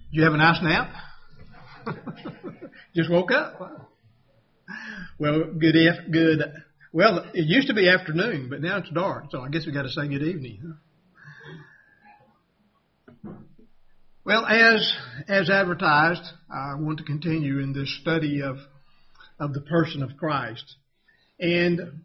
Did you have a nice nap? Just woke up. Well, good. Well, it used to be afternoon, but now it's dark, so I guess we got to say good evening. Well, as advertised, I want to continue in this study of the person of Christ, and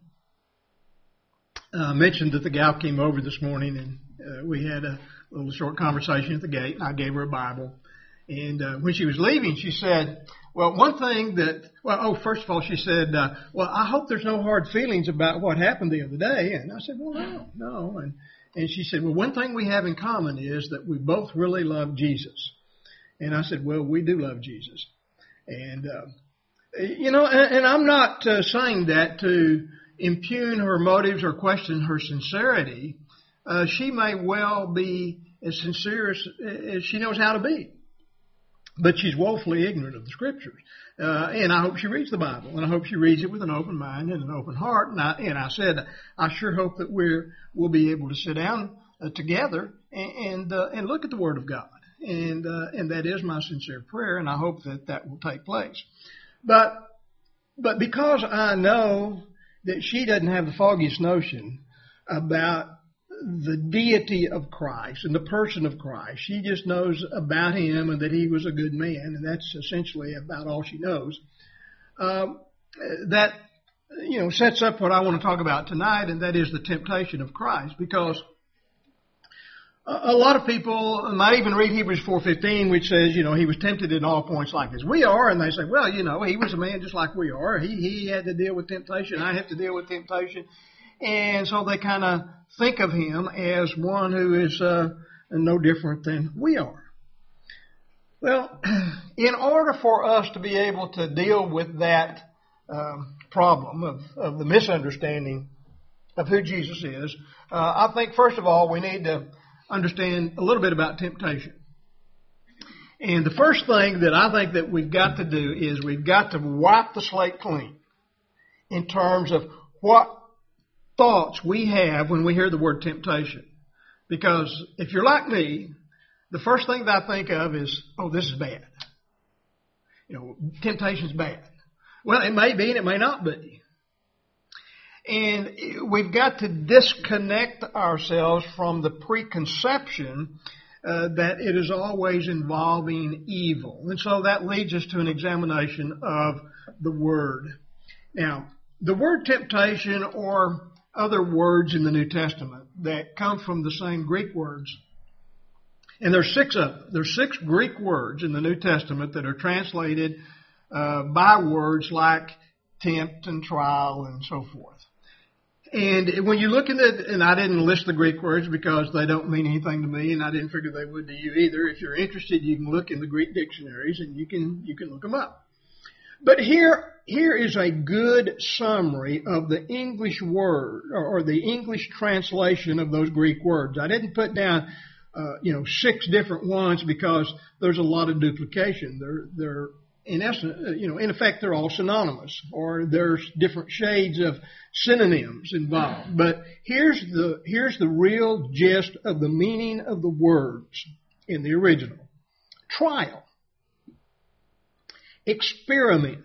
I mentioned that the gal came over this morning, and we had a little short conversation at the gate, and I gave her a Bible. And when she was leaving, she said, well, one thing that, first of all, she said, I hope there's no hard feelings about what happened the other day. And I said, well, no. And she said, well, one thing we have in common is that we both really love Jesus. And I said, well, we do love Jesus. And, and I'm not saying that to impugn her motives or question her sincerity. She may well be as sincere as she knows how to be. But she's woefully ignorant of the Scriptures. And I hope she reads the Bible. And I hope she reads it with an open mind and an open heart. And I said, I sure hope that we'll be able to sit down together and look at the Word of God. And that is my sincere prayer, and I hope that will take place. But because I know that she doesn't have the foggiest notion about the deity of Christ and the person of Christ. She just knows about him and that he was a good man, and that's essentially about all she knows. That sets up what I want to talk about tonight, and that is the temptation of Christ, because a lot of people might even read Hebrews 4:15, which says, he was tempted in all points like as we are, and they say, well, he was a man just like we are. He had to deal with temptation. I have to deal with temptation. And so they kind of think of him as one who is no different than we are. Well, in order for us to be able to deal with that problem of the misunderstanding of who Jesus is, I think, first of all, we need to understand a little bit about temptation. And the first thing that I think that we've got to do is we've got to wipe the slate clean in terms of what thoughts we have when we hear the word temptation. Because if you're like me, the first thing that I think of is, this is bad. Temptation's bad. Well, it may be and it may not be. And we've got to disconnect ourselves from the preconception that it is always involving evil. And so that leads us to an examination of the word. Now, the word temptation, or other words in the New Testament that come from the same Greek words. And there's 6 of them. There's 6 Greek words in the New Testament that are translated by words like tempt and trial and so forth. And when you look at it, and I didn't list the Greek words because they don't mean anything to me, and I didn't figure they would to you either. If you're interested, you can look in the Greek dictionaries and you can look them up. But here is a good summary of the English word, or the English translation of those Greek words. I didn't put down, 6 different ones because there's a lot of duplication. They're in essence, in effect, they're all synonymous, or there's different shades of synonyms involved. But here's the real gist of the meaning of the words in the original. Trial. Experiment,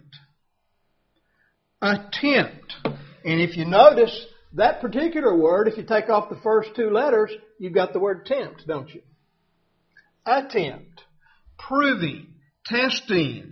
attempt. And if you notice that particular word, if you take off the first 2 letters, you've got the word tempt, don't you? Attempt, proving, testing,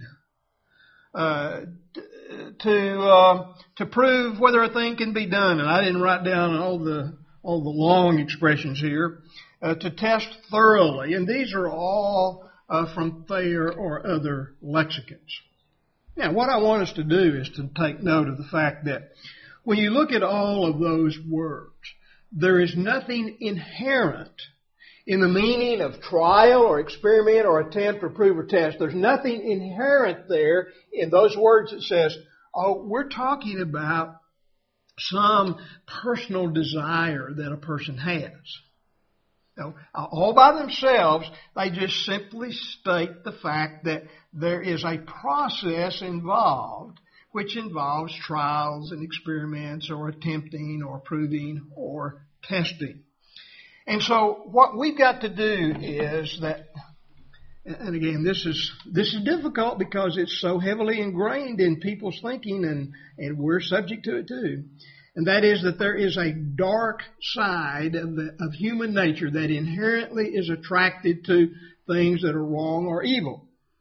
to prove whether a thing can be done. And I didn't write down all the long expressions here. To test thoroughly, and these are all from Thayer or other lexicons. Now, what I want us to do is to take note of the fact that when you look at all of those words, there is nothing inherent in the meaning of trial or experiment or attempt or prove or test. There's nothing inherent there in those words that says, we're talking about some personal desire that a person has. All by themselves, they just simply state the fact that there is a process involved which involves trials and experiments or attempting or proving or testing. And so what we've got to do is that And again, this is difficult because it's so heavily ingrained in people's thinking, and we're subject to it too. And that is that there is a dark side of human nature that inherently is attracted to things that are wrong or evil.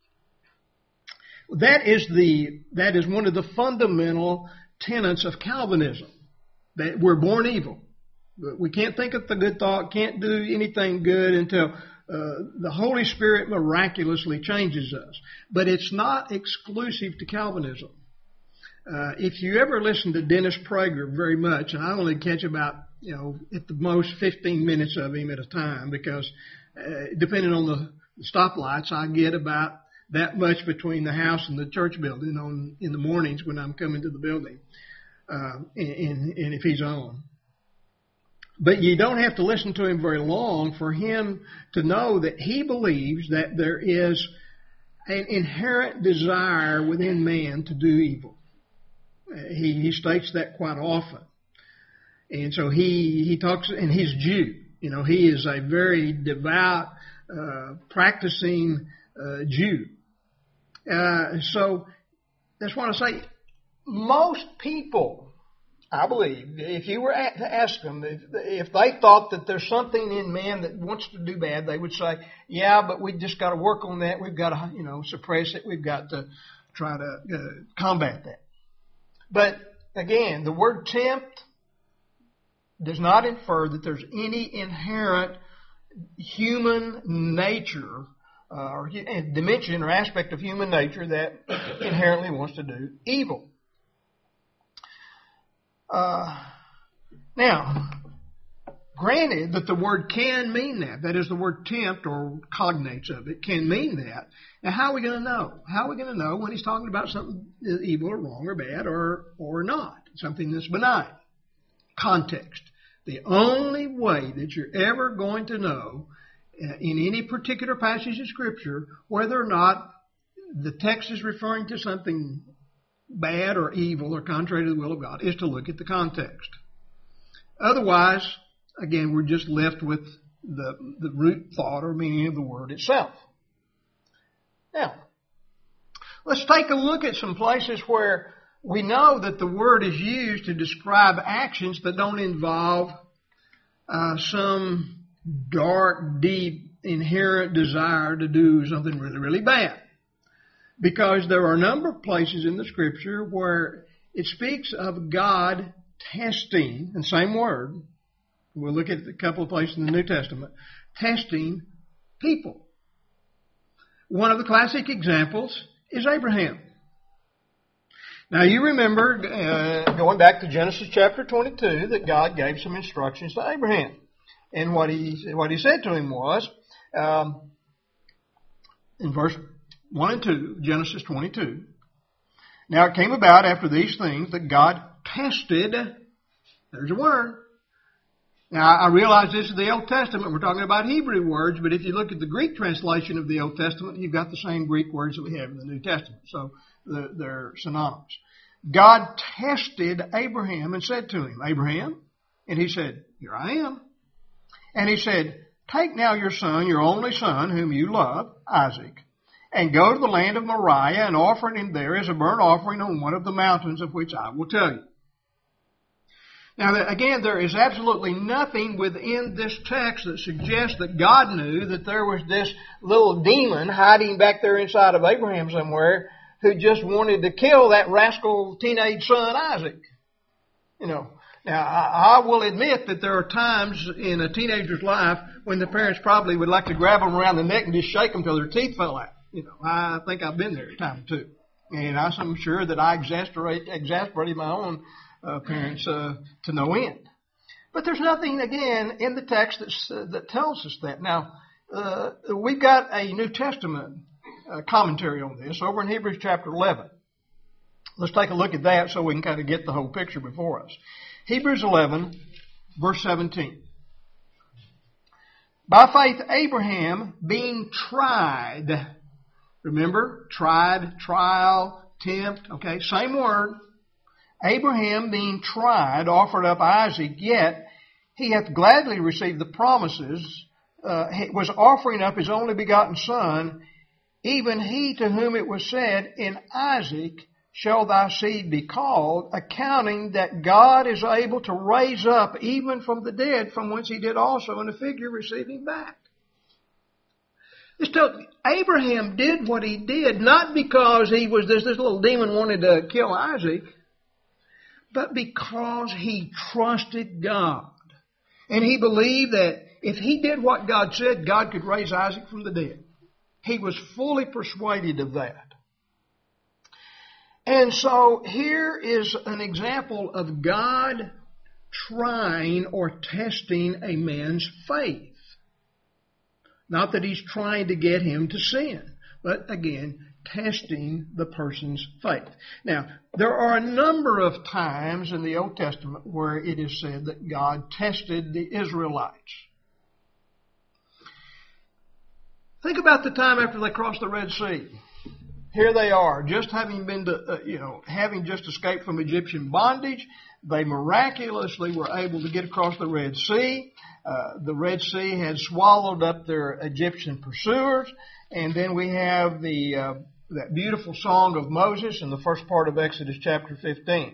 That is one of the fundamental tenets of Calvinism, that we're born evil. We can't think of the good thought, can't do anything good until the Holy Spirit miraculously changes us. But it's not exclusive to Calvinism. If you ever listen to Dennis Prager very much, and I only catch about, at the most 15 minutes of him at a time, because depending on the stoplights, I get about that much between the house and the church building in the mornings when I'm coming to the building, and if he's on. But you don't have to listen to him very long for him to know that he believes that there is an inherent desire within man to do evil. He states that quite often. And so he talks, and he's Jew. He is a very devout, practicing Jew. So that's what I say. Most people, I believe, if you were to ask them, if they thought that there's something in man that wants to do bad, they would say, yeah, but we just got to work on that. We've got to, suppress it. We've got to try to combat that. But again, the word tempt does not infer that there's any inherent human nature or dimension or aspect of human nature that inherently wants to do evil. Now, granted that the word can mean that. That is, the word tempt or cognates of it can mean that. Now, how are we going to know? How are we going to know when he's talking about something evil or wrong or bad or not? Something that's benign. Context. The only way that you're ever going to know in any particular passage of Scripture whether or not the text is referring to something bad or evil or contrary to the will of God is to look at the context. Otherwise, again, we're just left with the root thought or meaning of the word itself. Now, let's take a look at some places where we know that the word is used to describe actions that don't involve some dark, deep, inherent desire to do something really, really bad. Because there are a number of places in the Scripture where it speaks of God testing, and same word, we'll look at a couple of places in the New Testament, testing people. One of the classic examples is Abraham. Now you remember, going back to Genesis chapter 22, that God gave some instructions to Abraham. And what he said to him was, in verse 1 and 2, Genesis 22, now it came about after these things that God tested, there's a word. Now I realize this is the Old Testament, we're talking about Hebrew words, but if you look at the Greek translation of the Old Testament, you've got the same Greek words that we have in the New Testament. So they're synonymous. God tested Abraham and said to him, Abraham, and he said, here I am. And he said, take now your son, your only son, whom you love, Isaac, and go to the land of Moriah and offer him there as a burnt offering on one of the mountains of which I will tell you. Now, again, there is absolutely nothing within this text that suggests that God knew that there was this little demon hiding back there inside of Abraham somewhere who just wanted to kill that rascal teenage son, Isaac. Now, I will admit that there are times in a teenager's life when the parents probably would like to grab them around the neck and just shake them till their teeth fell out. I think I've been there a time or two. And I'm sure that I exasperated my own parents to no end. But there's nothing, again, in the text that tells us that. Now, we've got a New Testament commentary on this over in Hebrews chapter 11. Let's take a look at that so we can kind of get the whole picture before us. Hebrews 11, verse 17. By faith, Abraham, being tried, remember, tried, trial, tempt, okay, same word. Abraham, being tried, offered up Isaac, yet he hath gladly received the promises, was offering up his only begotten son, even he to whom it was said, in Isaac shall thy seed be called, accounting that God is able to raise up even from the dead, from whence he did also in a figure receiving back. Abraham did what he did, not because he was this little demon wanted to kill Isaac, but because he trusted God. And he believed that if he did what God said, God could raise Isaac from the dead. He was fully persuaded of that. And so here is an example of God trying or testing a man's faith. Not that he's trying to get him to sin, but again, testing the person's faith. Now, there are a number of times in the Old Testament where it is said that God tested the Israelites. Think about the time after they crossed the Red Sea. Here they are, just having having just escaped from Egyptian bondage. They miraculously were able to get across the Red Sea. The Red Sea had swallowed up their Egyptian pursuers. And then we have that beautiful song of Moses in the first part of Exodus chapter 15.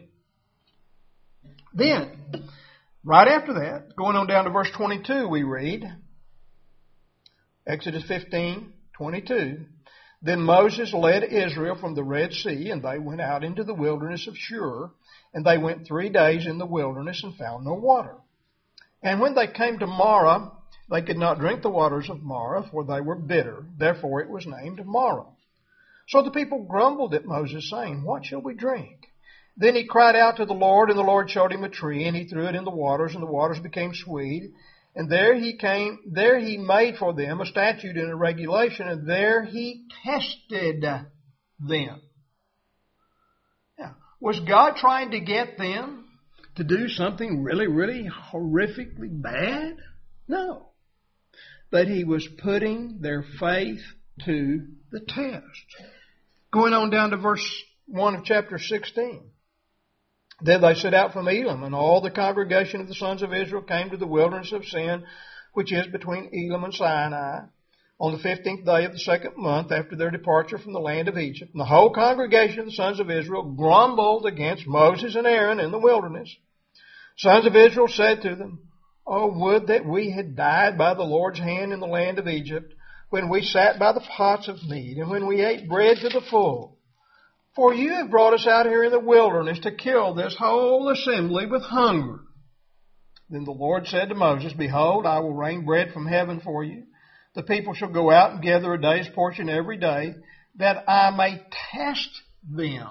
Then, right after that, going on down to verse 22, we read, Exodus 15:22. Then Moses led Israel from the Red Sea, and they went out into the wilderness of Shur, and they went 3 days in the wilderness and found no water. And when they came to Marah, they could not drink the waters of Marah, for they were bitter. Therefore it was named Marah. So the people grumbled at Moses, saying, What shall we drink? Then he cried out to the Lord, and the Lord showed him a tree, and he threw it in the waters, and the waters became sweet. And there he made for them a statute and a regulation, and there he tested them. Now, was God trying to get them to do something really, really horrifically bad? No. But he was putting their faith to the test. Going on down to verse 1 of chapter 16. Then they set out from Elim, and all the congregation of the sons of Israel came to the wilderness of Sin, which is between Elim and Sinai, on the 15th day of the 2nd month after their departure from the land of Egypt. And the whole congregation of the sons of Israel grumbled against Moses and Aaron in the wilderness. Sons of Israel said to them, Oh, would that we had died by the Lord's hand in the land of Egypt, when we sat by the pots of meat, and when we ate bread to the full. For you have brought us out here in the wilderness to kill this whole assembly with hunger. Then the Lord said to Moses, Behold, I will rain bread from heaven for you. The people shall go out and gather a day's portion every day, that I may test them,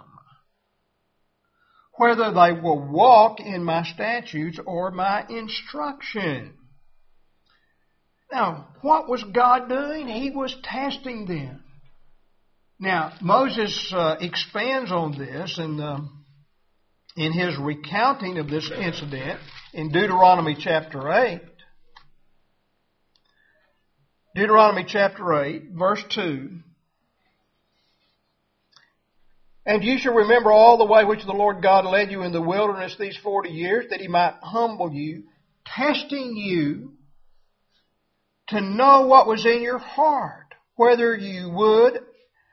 whether they will walk in my statutes or my instruction. Now, what was God doing? He was testing them. Now, Moses expands on this in his recounting of this incident in Deuteronomy chapter 8. Deuteronomy chapter 8, verse 2. And you shall remember all the way which the Lord God led you in the wilderness these 40 years, that he might humble you, testing you to know what was in your heart, whether you would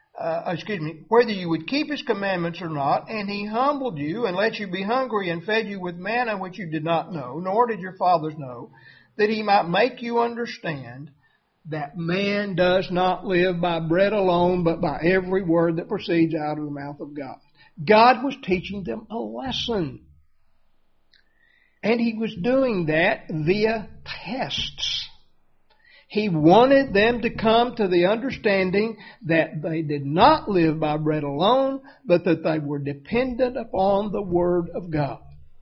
keep his commandments or not. And he humbled you and let you be hungry and fed you with manna which you did not know, nor did your fathers know, that he might make you understand that man does not live by bread alone, but by every word that proceeds out of the mouth of God. God was teaching them a lesson. And he was doing that via tests. He wanted them to come to the understanding that they did not live by bread alone, but that they were dependent upon the Word of God.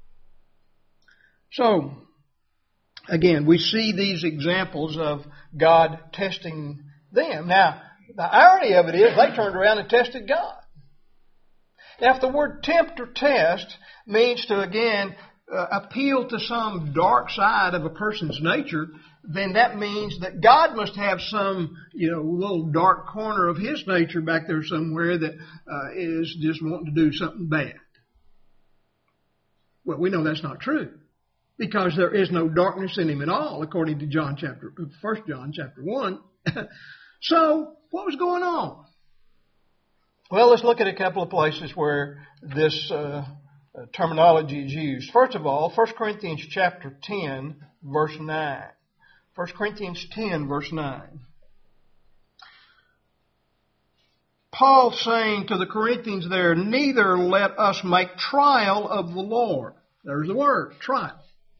So, again, we see these examples of God testing them. Now, the irony of it is they turned around and tested God. Now, if the word tempt or test means to, again, appeal to some dark side of a person's nature, then that means that God must have some, little dark corner of his nature back there somewhere that is just wanting to do something bad. Well, we know that's not true, because there is no darkness in him at all, according to 1 John chapter 1. So, what was going on? Well, let's look at a couple of places where this terminology is used. First of all, 1 Corinthians chapter 10, verse 9. 1 Corinthians 10, verse 9. Paul saying to the Corinthians there, neither let us make trial of the Lord. There's the word, trial.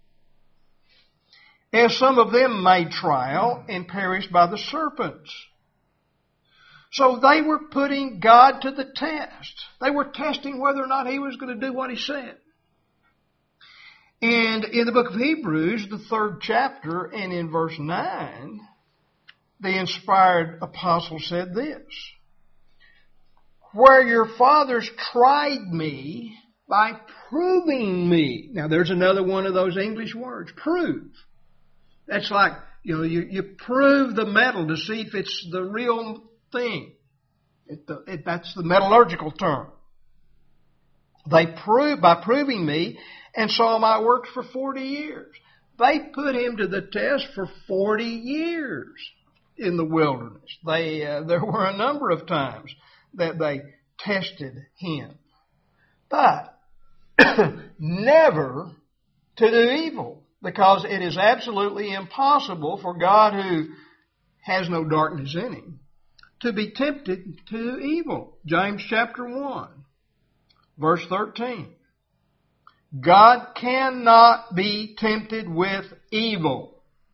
As some of them made trial and perished by the serpents. So they were putting God to the test. They were testing whether or not He was going to do what He said. And in the book of Hebrews, the 3rd chapter, and in verse 9, the inspired apostle said this, where your fathers tried me by proving me. Now there's another one of those English words, prove. That's like, you prove the metal to see if it's the real thing. That's the metallurgical term. They proved by proving me and saw my works for 40 years. They put Him to the test for 40 years in the wilderness. There were a number of times that they tested Him. But never to do evil, because it is absolutely impossible for God, who has no darkness in Him, to be tempted to do evil. James chapter 1, verse 13. God cannot be tempted with evil.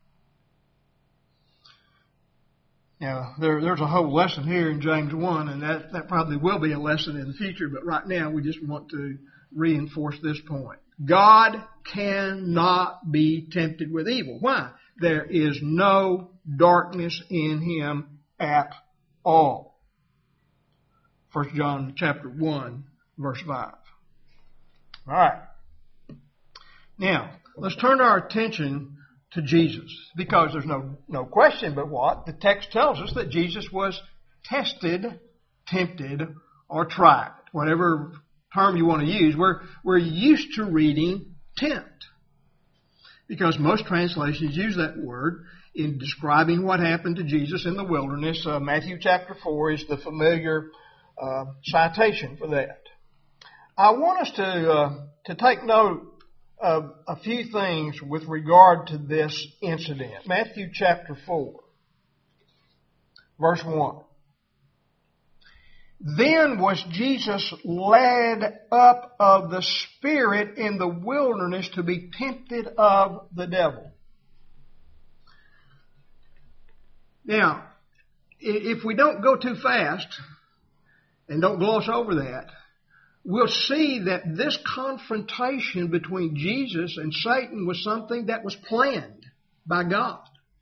Now, there's a whole lesson here in James 1, and that probably will be a lesson in the future, but right now we just want to reinforce this point. God cannot be tempted with evil. Why? There is no darkness in Him at all. 1 John chapter 1, verse 5. All right. Now, let's turn our attention to Jesus, because there's no question but what? The text tells us that Jesus was tested, tempted, or tried. Whatever term you want to use, we're used to reading tempt, because most translations use that word in describing what happened to Jesus in the wilderness. Matthew chapter 4 is the familiar citation for that. I want us to take note of a few things with regard to this incident. Matthew chapter 4, verse 1. Then was Jesus led up of the Spirit in the wilderness to be tempted of the devil. Now, if we don't go too fast and don't gloss over that, we'll see that this confrontation between Jesus and Satan was something that was planned by God.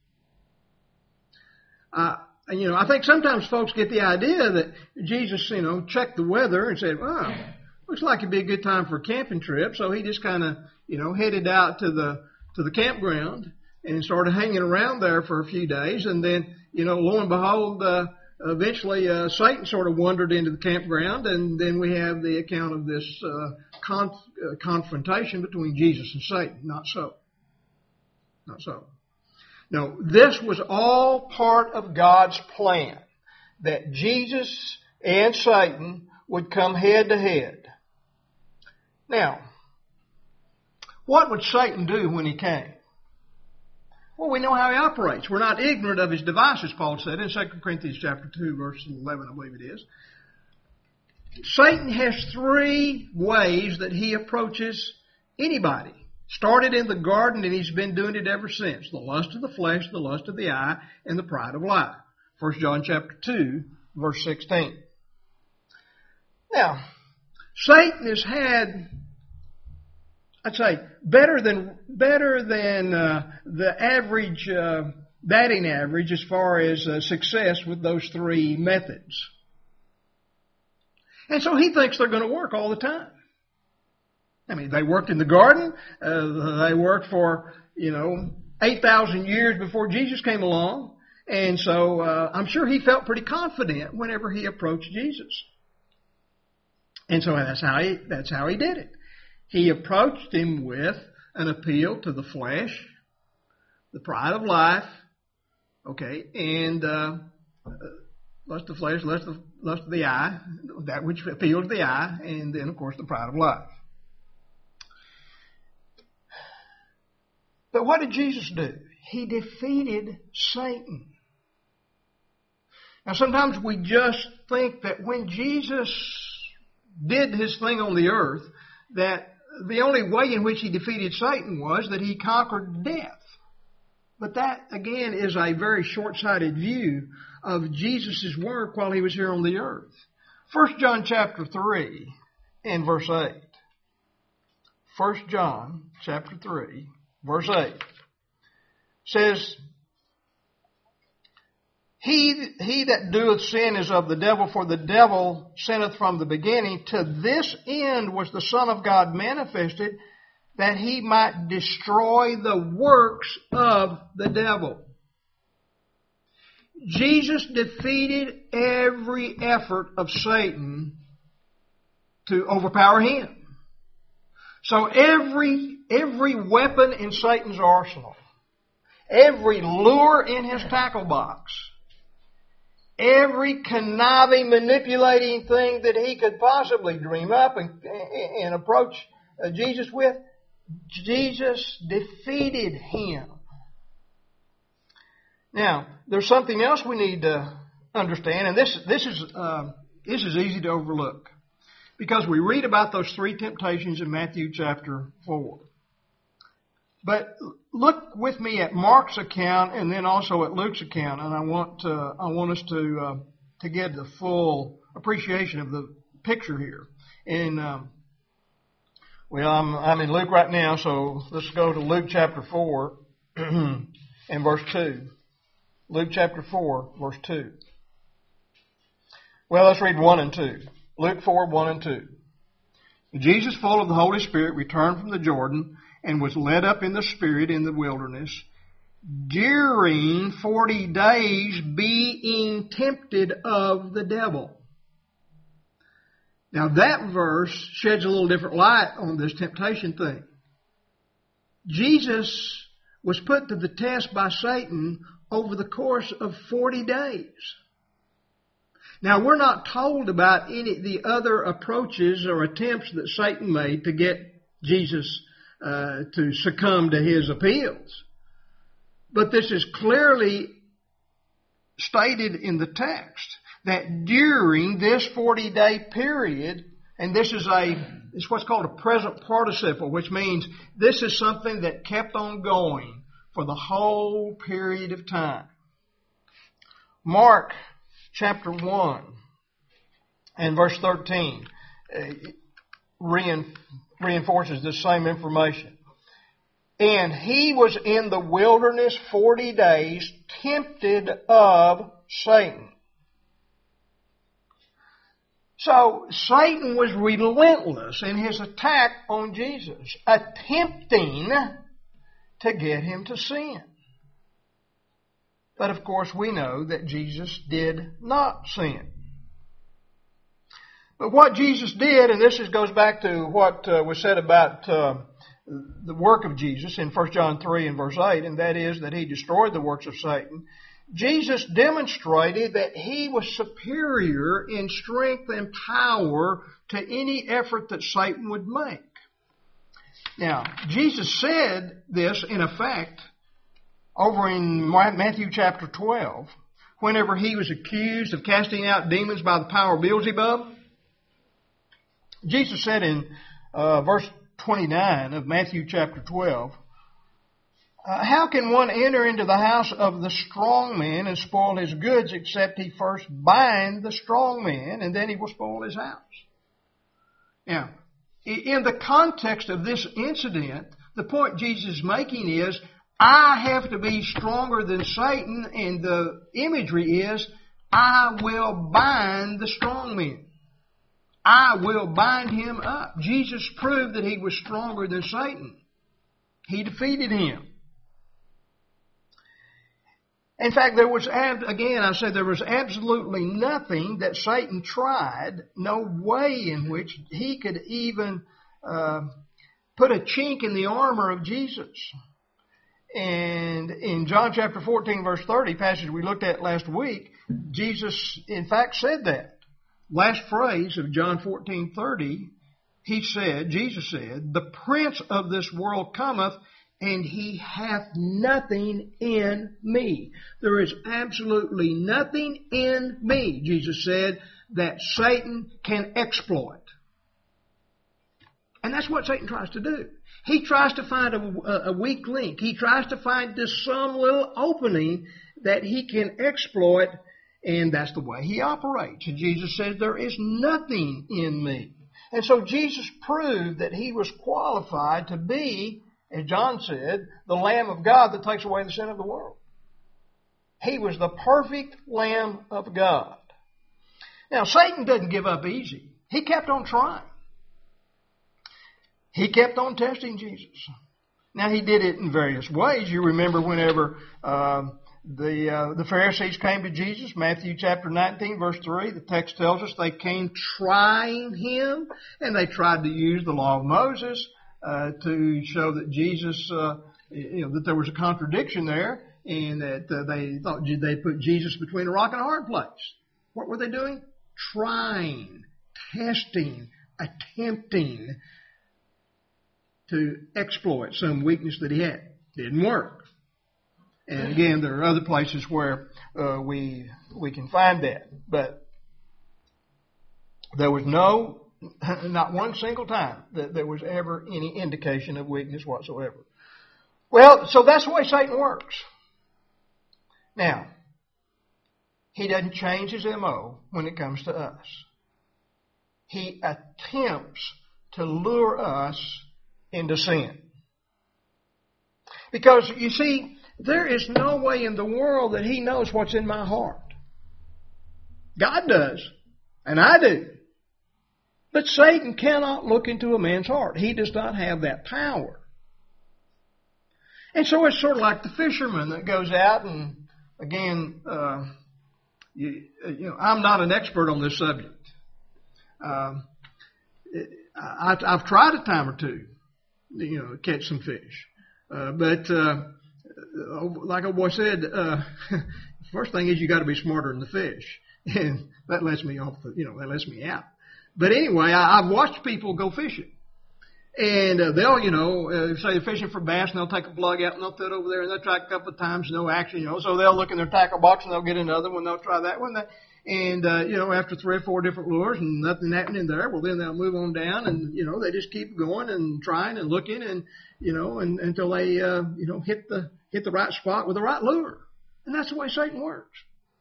I think sometimes folks get the idea that Jesus, checked the weather and said, "Wow, looks like it'd be a good time for a camping trip." So he just kind of, headed out to the campground and started hanging around there for a few days, and then, lo and behold, eventually, Satan sort of wandered into the campground, and then we have the account of this confrontation between Jesus and Satan. Not so. Not so. No, this was all part of God's plan, that Jesus and Satan would come head to head. Now, what would Satan do when he came? Well, we know how he operates. We're not ignorant of his devices, Paul said in 2 Corinthians chapter 2, verse 11, I believe it is. Satan has 3 ways that he approaches anybody. Started in the garden, and he's been doing it ever since. The lust of the flesh, the lust of the eye, and the pride of life. 1 John chapter 2, verse 16. Now, Satan has had, I'd say, better than the average batting average as far as success with those 3 methods. And so he thinks they're going to work all the time. I mean, they worked in the garden. They worked for, 8,000 years before Jesus came along. And so I'm sure he felt pretty confident whenever he approached Jesus. And so that's how he did it. He approached him with an appeal to the flesh, the pride of life, and lust of the flesh, lust of the eye, that which appeals to the eye, and then, of course, the pride of life. But what did Jesus do? He defeated Satan. Now, sometimes we just think that when Jesus did his thing on the earth, that the only way in which he defeated Satan was that he conquered death. But that, again, is a very short-sighted view of Jesus' work while he was here on the earth. 1 John chapter 3 and verse 8. 1 John chapter 3, verse 8 says, He that doeth sin is of the devil, for the devil sinneth from the beginning. To this end was the Son of God manifested, that he might destroy the works of the devil. Jesus defeated every effort of Satan to overpower him. So every weapon in Satan's arsenal, every lure in his tackle box, every conniving, manipulating thing that he could possibly dream up and approach Jesus with, Jesus defeated him. Now, there's something else we need to understand, and this is easy to overlook, because we read about those three temptations in Matthew chapter 4. But look with me at Mark's account and then also at Luke's account, and I want us to get the full appreciation of the picture here. And I'm in Luke right now, so let's go to Luke chapter 4 and verse 2. Luke chapter 4, verse 2. Well, let's read 1 and 2. Luke 4, 1 and 2. Jesus, full of the Holy Spirit, returned from the Jordan and was led up in the Spirit in the wilderness, during 40 days being tempted of the devil. Now that verse sheds a little different light on this temptation thing. Jesus was put to the test by Satan over the course of 40 days. Now, we're not told about any of the other approaches or attempts that Satan made to get Jesus to succumb to his appeals. But this is clearly stated in the text that during this 40-day period, and it's what's called a present participle, which means this is something that kept on going for the whole period of time. Mark chapter 1 and verse 13 reinforces this same information. And he was in the wilderness 40 days, tempted of Satan. So Satan was relentless in his attack on Jesus, attempting to get him to sin. But of course we know that Jesus did not sin. But what Jesus did, and this goes back to what was said about the work of Jesus in 1 John 3 and verse 8, and that is that he destroyed the works of Satan. Jesus demonstrated that he was superior in strength and power to any effort that Satan would make. Now, Jesus said this in effect over in Matthew chapter 12, whenever he was accused of casting out demons by the power of Beelzebub. Jesus said in verse 29 of Matthew chapter 12, how can one enter into the house of the strong man and spoil his goods except he first bind the strong man, and then he will spoil his house? Now, in the context of this incident, the point Jesus is making is, I have to be stronger than Satan, and the imagery is, I will bind the strong man. I will bind him up. Jesus proved that he was stronger than Satan. He defeated him. In fact, there was absolutely nothing that Satan tried, no way in which he could even put a chink in the armor of Jesus. And in John chapter 14, verse 30, passage we looked at last week, Jesus, in fact, said that. Last phrase of John 14:30, Jesus said, "The prince of this world cometh, and he hath nothing in me." There is absolutely nothing in me, Jesus said, that Satan can exploit. And that's what Satan tries to do. He tries to find a weak link. He tries to find just some little opening that he can exploit, and that's the way he operates. And Jesus says, "There is nothing in me." And so Jesus proved that he was qualified to be, as John said, the Lamb of God that takes away the sin of the world. He was the perfect Lamb of God. Now, Satan doesn't give up easy. He kept on trying. He kept on testing Jesus. Now, he did it in various ways. You remember whenever the Pharisees came to Jesus, Matthew chapter 19, verse 3, the text tells us they came trying him, and they tried to use the law of Moses to show that Jesus, that there was a contradiction there, and that they thought they put Jesus between a rock and a hard place. What were they doing? Trying, testing, attempting to exploit some weakness that he had. Didn't work. And again, there are other places where we can find that. But there was not one single time that there was ever any indication of weakness whatsoever. Well, so that's the way Satan works. Now, he doesn't change his MO when it comes to us. He attempts to lure us into sin. Because, you see, there is no way in the world that he knows what's in my heart. God does, and I do. But Satan cannot look into a man's heart. He does not have that power. And so it's sort of like the fisherman that goes out and, again, I'm not an expert on this subject. I've tried a time or two, catch some fish. But like old boy said, first thing is you got to be smarter than the fish, and that lets me off. That lets me out. But anyway, I've watched people go fishing, and they'll, say they're fishing for bass, and they'll take a plug out and they'll throw it over there, and they'll try a couple of times, no action, So they'll look in their tackle box and they'll get another one. They'll try that one. And, after 3 or 4 different lures and nothing happening there, well, then they'll move on down and, they just keep going and trying and looking and, and until they, hit the right spot with the right lure. And that's the way Satan works.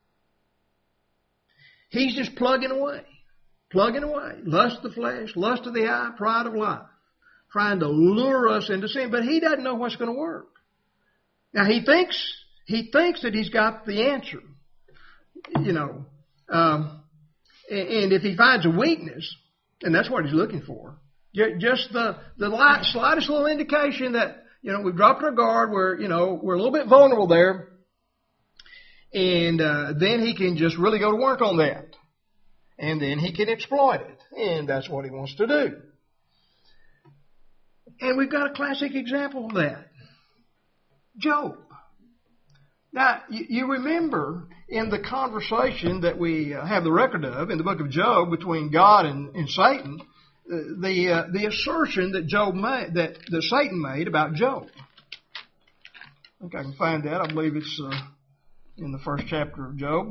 He's just plugging away. Lust of the flesh, lust of the eye, pride of life. Trying to lure us into sin, but he doesn't know what's going to work. Now, he thinks that he's got the answer. And if he finds a weakness, and that's what he's looking for, just the slightest little indication that, we've dropped our guard, we're a little bit vulnerable there, and then he can just really go to work on that. And then he can exploit it. And that's what he wants to do. And we've got a classic example of that. Job. Now, you remember in the conversation that we have the record of in the book of Job between God and Satan, the assertion that that Satan made about Job. I think I can find that. I believe it's in the first chapter of Job.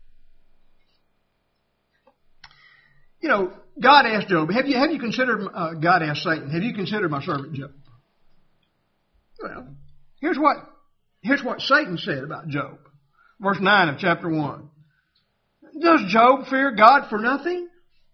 God asked Job, have you considered, God asked Satan, have you considered my servant Job? Well, here's what Satan said about Job. Verse 9 of chapter 1. Does Job fear God for nothing?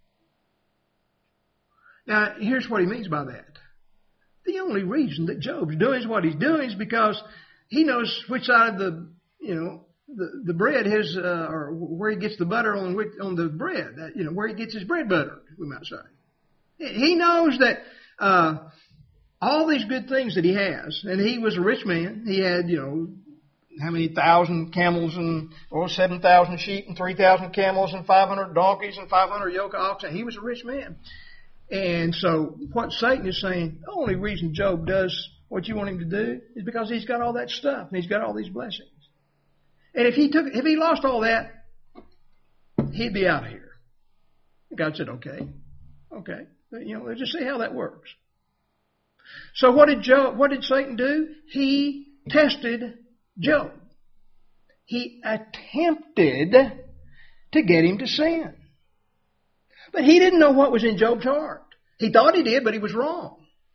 Now, here's what he means by that. The only reason that Job's doing what he's doing is because he knows which side of the bread or where he gets the butter on the bread, where he gets his bread buttered, we might say. He knows that all these good things that he has, and he was a rich man. He had, how many 1,000 camels and 7,000 sheep and 3,000 camels and 500 donkeys and 500 yoke of oxen. He was a rich man. And so what Satan is saying, the only reason Job does what you want him to do is because he's got all that stuff and he's got all these blessings. And if he lost all that, he'd be out of here. God said, okay. Let's just see how that works. So what did Satan do? He tested Job. He attempted to get him to sin. But he didn't know what was in Job's heart. He thought he did, but he was wrong.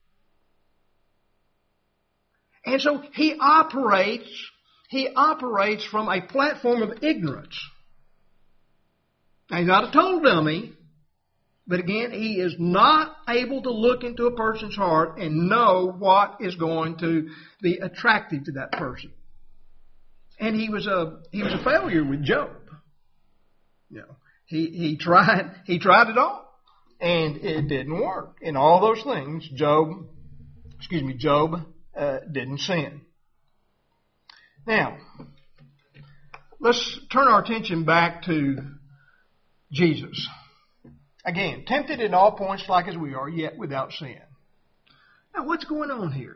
And so he operates from a platform of ignorance. Now, he's not a total dummy, but again, he is not able to look into a person's heart and know what is going to be attractive to that person. And he was a failure with Job. He tried it all, and it didn't work. In all those things, Job didn't sin. Now, let's turn our attention back to Jesus. Again, tempted in all points like as we are, yet without sin. Now, what's going on here?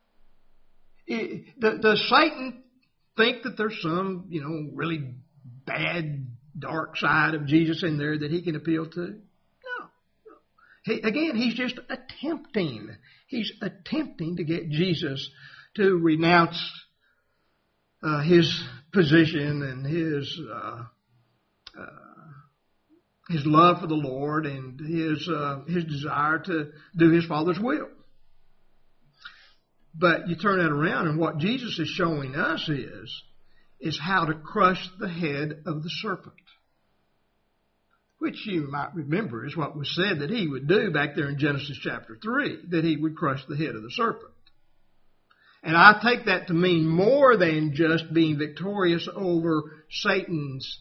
Does Satan think that there's some, really bad, dark side of Jesus in there that he can appeal to? No. He's just attempting. He's attempting to get Jesus to renounce his position and his love for the Lord and his desire to do his Father's will. But you turn that around, and what Jesus is showing us is how to crush the head of the serpent, which you might remember is what was said that he would do back there in Genesis chapter 3, that he would crush the head of the serpent. And I take that to mean more than just being victorious over Satan's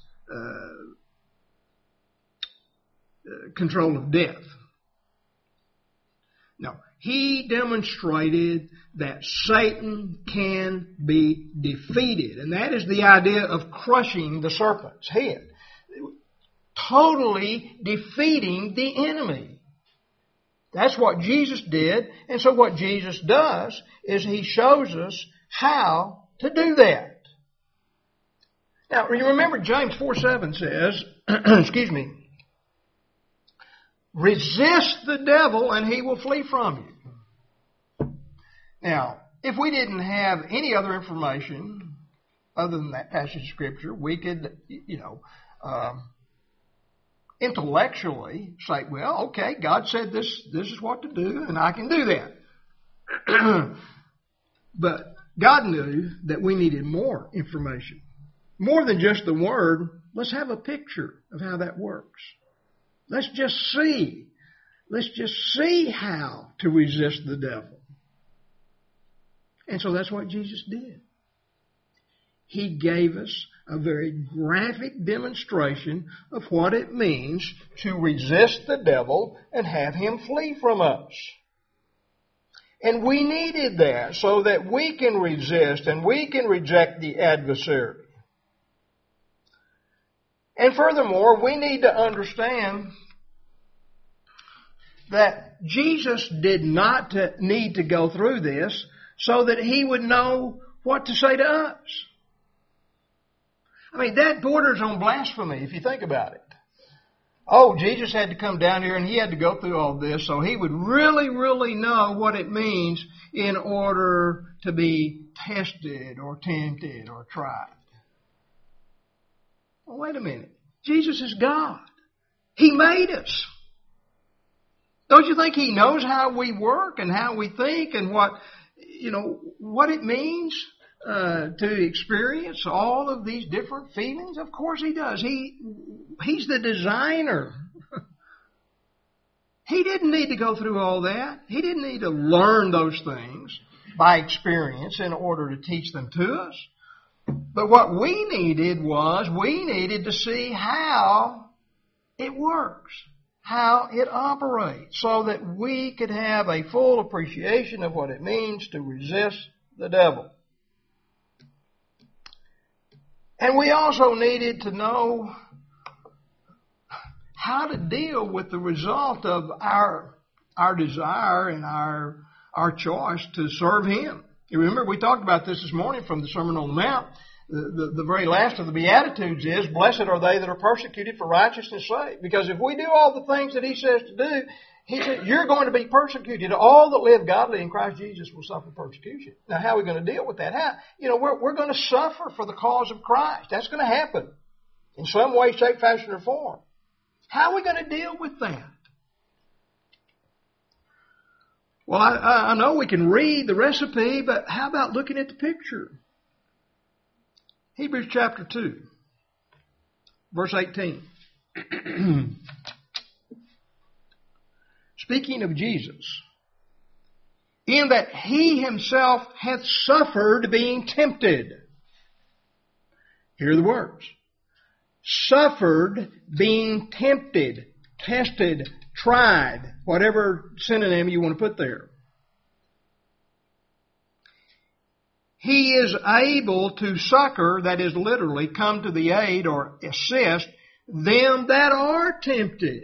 control of death. No, he demonstrated that Satan can be defeated. And that is the idea of crushing the serpent's head. Totally defeating the enemy. That's what Jesus did. And so what Jesus does is he shows us how to do that. Now, you remember James 4:7 says, resist the devil and he will flee from you. Now, if we didn't have any other information other than that passage of Scripture, we could, intellectually say, well, okay, God said this is what to do, and I can do that. But God knew that we needed more information. More than just the Word, let's have a picture of how that works. Let's just see how to resist the devil. And so that's what Jesus did. He gave us a very graphic demonstration of what it means to resist the devil and have him flee from us. And we needed that so that we can resist and we can reject the adversary. And furthermore, we need to understand that Jesus did not need to go through this so that he would know what to say to us. I mean, that borders on blasphemy if you think about it. Oh, Jesus had to come down here and he had to go through all this so he would really, really know what it means in order to be tested or tempted or tried. Well, wait a minute. Jesus is God. He made us. Don't you think he knows how we work and how we think and what it means to experience all of these different feelings? Of course he does. He's the designer. He didn't need to go through all that. He didn't need to learn those things by experience in order to teach them to us. But what we needed to see how it works, how it operates, so that we could have a full appreciation of what it means to resist the devil. And we also needed to know how to deal with the result of our desire and our our choice to serve Him. You remember we talked about this morning from the Sermon on the Mount. The very last of the Beatitudes is, blessed are they that are persecuted for righteousness' sake. Because if we do all the things that He says to do, He said, you're going to be persecuted. All that live godly in Christ Jesus will suffer persecution. Now, how are we going to deal with that? We're going to suffer for the cause of Christ. That's going to happen in some way, shape, fashion, or form. How are we going to deal with that? Well, I know we can read the recipe, but how about looking at the picture? Hebrews chapter 2, verse 18. Speaking of Jesus, in that He Himself hath suffered being tempted. Here are the words. Suffered being tempted, tested, tried, whatever synonym you want to put there. He is able to succor, that is literally come to the aid or assist, them that are tempted.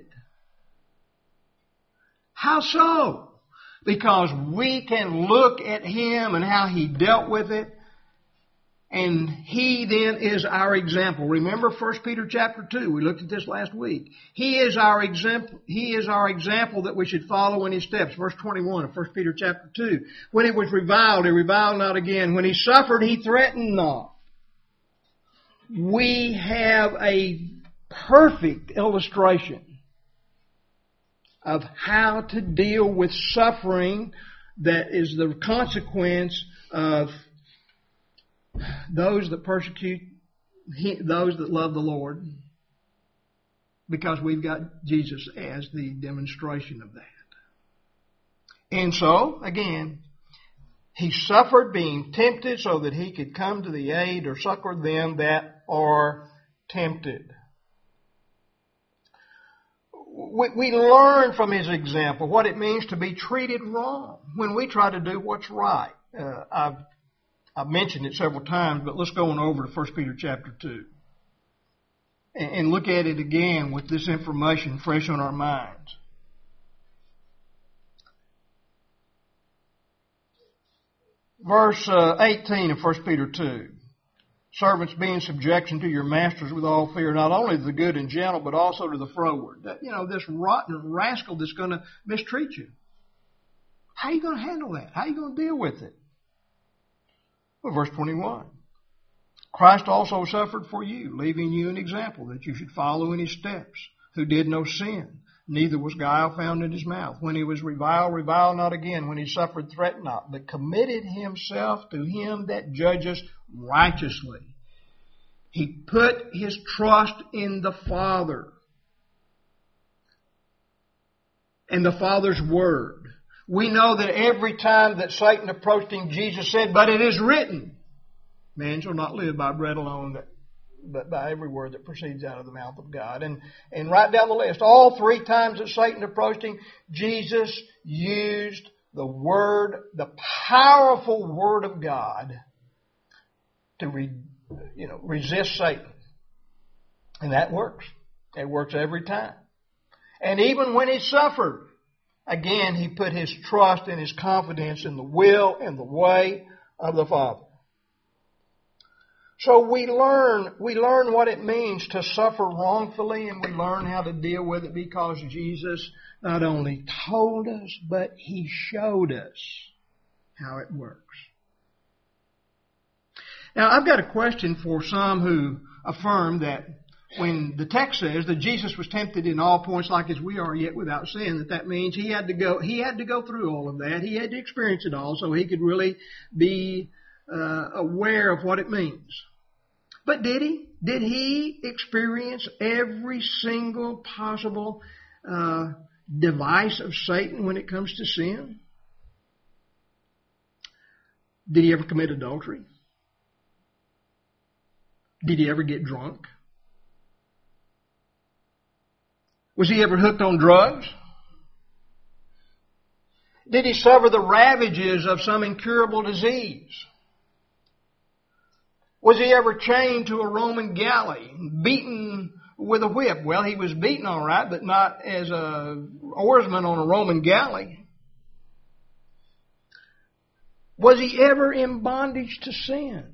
How so? Because we can look at Him and how He dealt with it, and He then is our example. Remember 1 Peter chapter 2. We looked at this last week. He is our example. He is our example that we should follow in His steps. Verse 21 of 1 Peter chapter 2. When He was reviled, He reviled not again. When He suffered, He threatened not. We have a perfect illustration of how to deal with suffering that is the consequence of those that persecute those that love the Lord, because we've got Jesus as the demonstration of that. And so, again, He suffered being tempted so that He could come to the aid or succor them that are tempted. We learn from His example what it means to be treated wrong when we try to do what's right. I've mentioned it several times, but let's go on over to 1 Peter chapter 2 and look at it again with this information fresh on our minds. Verse 18 of 1 Peter 2. Servants, be in subjection to your masters with all fear, not only to the good and gentle, but also to the froward. This rotten rascal that's going to mistreat you. How are you going to handle that? How are you going to deal with it? Well, verse 21. Christ also suffered for you, leaving you an example that you should follow in His steps, who did no sin, neither was guile found in His mouth. When He was reviled, revile not again. When He suffered, threaten not, but committed Himself to Him that judges righteously. He put His trust in the Father and the Father's Word. We know that every time that Satan approached Him, Jesus said, but it is written, man shall not live by bread alone, but by every word that proceeds out of the mouth of God. And right down the list, all three times that Satan approached Him, Jesus used the Word, the powerful Word of God to resist Satan. And that works. It works every time. And even when He suffered, again, He put His trust and His confidence in the will and the way of the Father. So we learn what it means to suffer wrongfully, and we learn how to deal with it because Jesus not only told us, but He showed us how it works. Now, I've got a question for some who affirm that when the text says that Jesus was tempted in all points like as we are, yet without sin, that means He had to go through all of that. He had to experience it all so He could really be aware of what it means. But did He? Did He experience every single possible device of Satan when it comes to sin? Did He ever commit adultery? Did He ever get drunk? Was He ever hooked on drugs? Did He suffer the ravages of some incurable disease? Was He ever chained to a Roman galley, beaten with a whip? Well, He was beaten all right, but not as a oarsman on a Roman galley. Was he ever in bondage to sin?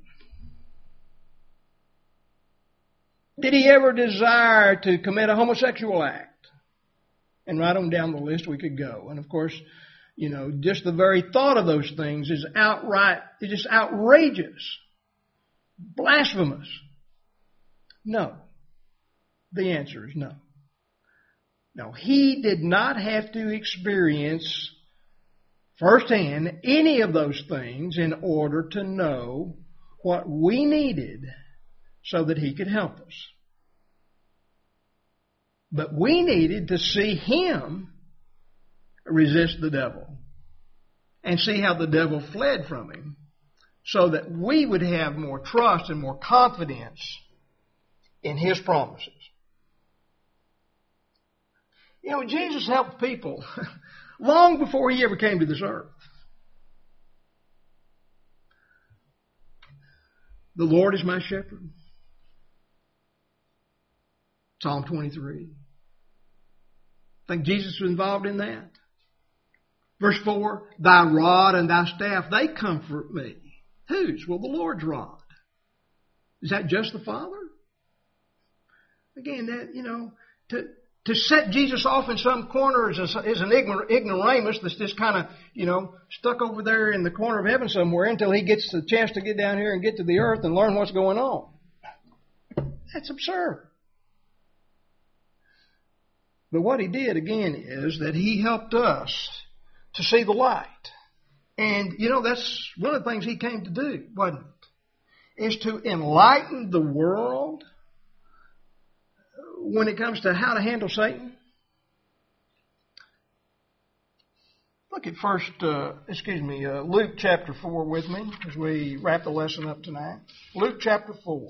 Did he ever desire to commit a homosexual act? And right on down the list we could go. And of course, just the very thought of those things is just outrageous, blasphemous. No. The answer is no. No, he did not have to experience firsthand any of those things in order to know what we needed so that he could help us. But we needed to see him resist the devil and see how the devil fled from him so that we would have more trust and more confidence in his promises. Jesus helped people long before he ever came to this earth. The Lord is my shepherd. Psalm 23. I think Jesus was involved in that. Verse 4, thy rod and thy staff, they comfort me. Whose? Well, the Lord's rod. Is that just the Father? Again, that, to set Jesus off in some corner is an ignoramus that's just kind of, stuck over there in the corner of heaven somewhere until he gets the chance to get down here and get to the earth and learn what's going on. That's absurd. But what he did, again, is that he helped us to see the light. And, that's one of the things he came to do, wasn't it? Is to enlighten the world when it comes to how to handle Satan. Look at Luke chapter 4 with me as we wrap the lesson up tonight. Luke chapter 4.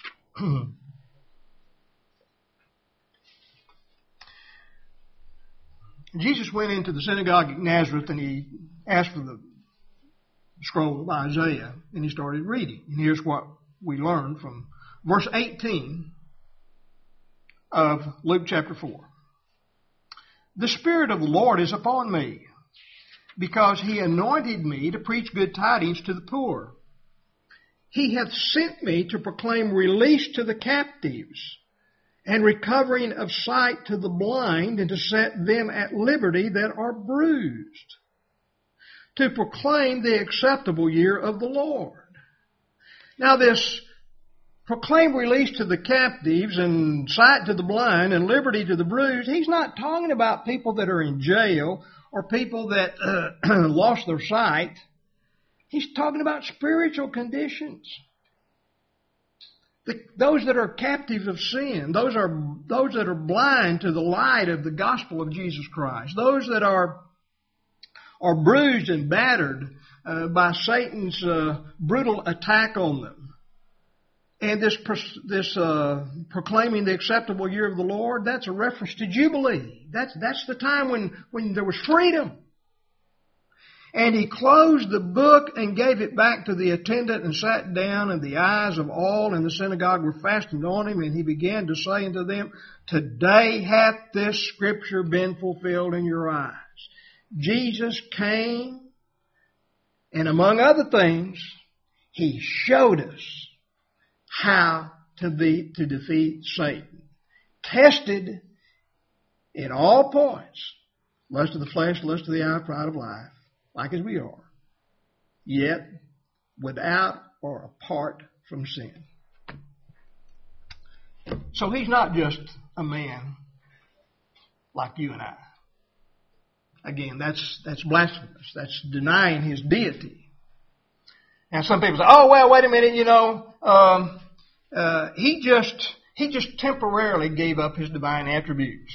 Jesus went into the synagogue at Nazareth and he asked for the scroll of Isaiah and he started reading. And here's what we learn from verse 18 of Luke chapter 4. The Spirit of the Lord is upon me, because he anointed me to preach good tidings to the poor. He hath sent me to proclaim release to the captives, and recovering of sight to the blind, and to set them at liberty that are bruised, to proclaim the acceptable year of the Lord. Now this proclaim release to the captives and sight to the blind and liberty to the bruised, he's not talking about people that are in jail or people that lost their sight. He's talking about spiritual conditions. Those that are captives of sin, those that are blind to the light of the gospel of Jesus Christ, those that are bruised and battered by Satan's brutal attack on them. And this proclaiming the acceptable year of the Lord, that's a reference to Jubilee. That's the time when there was freedom. And he closed the book and gave it back to the attendant and sat down, and the eyes of all in the synagogue were fastened on him, and he began to say unto them, Today hath this scripture been fulfilled in your eyes. Jesus came, and among other things, he showed us how to defeat Satan. Tested in all points, lust of the flesh, lust of the eye, pride of life, like as we are, yet without or apart from sin. So he's not just a man like you and I. Again, that's blasphemous. That's denying his deity. Now some people say, oh, well, wait a minute, he just temporarily gave up his divine attributes.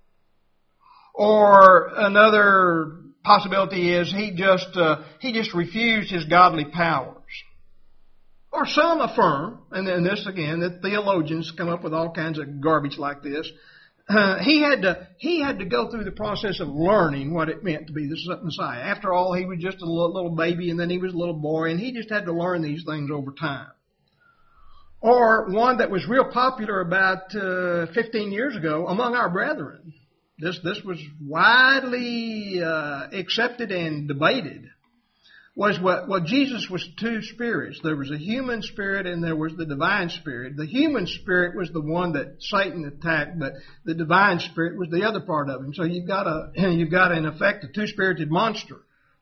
Or another possibility is he just refused his godly powers. Or some affirm, and this again, that theologians come up with all kinds of garbage like this. He had to go through the process of learning what it meant to be the Messiah. After all, he was just a little baby, and then he was a little boy, and he just had to learn these things over time. Or one that was real popular about 15 years ago among our brethren. This was widely accepted and debated. was what Jesus was two spirits. There was a human spirit and there was the divine spirit. The human spirit was the one that Satan attacked, but the divine spirit was the other part of him. So you've got in effect a two-spirited monster.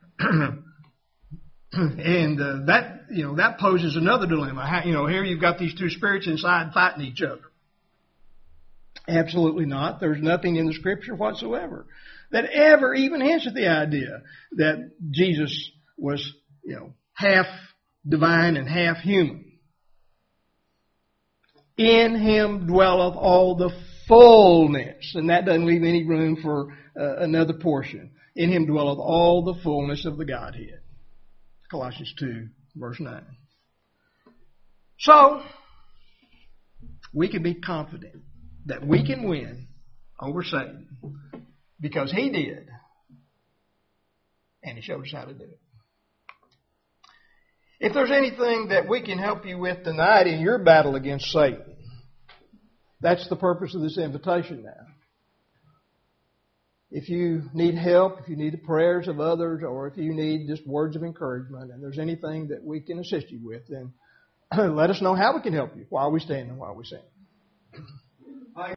And that poses another dilemma. Here you've got these two spirits inside fighting each other. Absolutely not. There's nothing in the Scripture whatsoever that ever even hints at the idea that Jesus was, half divine and half human. In Him dwelleth all the fullness, and that doesn't leave any room for another portion. In Him dwelleth all the fullness of the Godhead. Colossians 2, verse 9. So, we can be confident that we can win over Satan because He did, and He showed us how to do it. If there's anything that we can help you with tonight in your battle against Satan, that's the purpose of this invitation now. If you need help, if you need the prayers of others, or if you need just words of encouragement, and there's anything that we can assist you with, then let us know how we can help you while we stand and while we sing.